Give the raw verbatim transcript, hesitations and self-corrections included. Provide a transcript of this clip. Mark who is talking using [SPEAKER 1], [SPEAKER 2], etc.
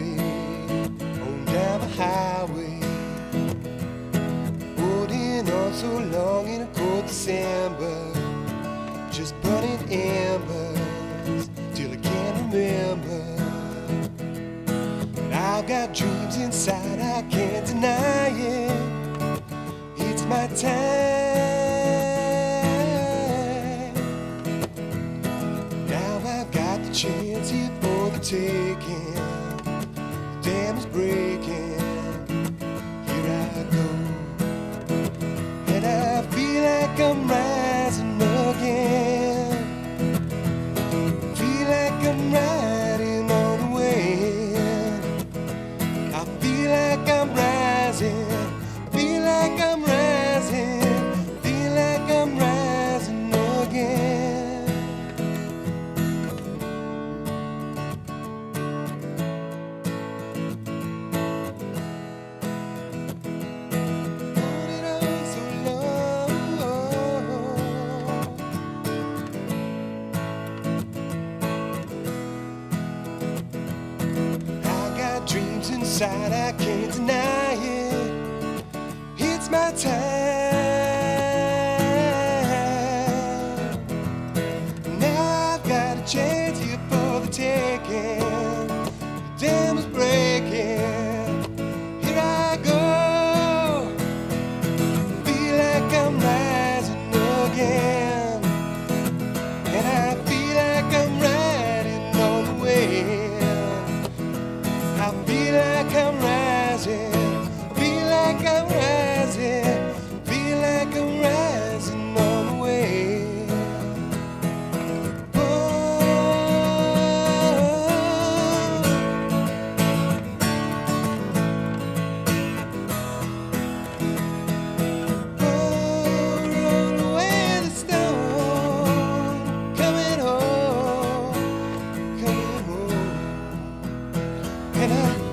[SPEAKER 1] way, on down the highway. Holding on so long in a cold December, just burning embers till I can't remember. I've got dreams inside, I can't deny it. It's my time. Now I've got the chance here for the taking. The dam is breaking. Here I go, and I feel like I'm rising again. Feel like I'm riding on the wind. I feel like I'm rising. Feel like I'm rising. Feel like I'm rising again. Holding on so long. I got dreams inside, I can't deny it. It's my time. Now I've got a chance here for the taking. The dam is breaking. Here I go. Feel like I'm rising again. And I feel like I'm riding on the wind. I feel like I'm rising. Feel like I'm rising. Feel like I'm rising on the way. Oh, oh, roll away the stone. Coming home, coming home. And I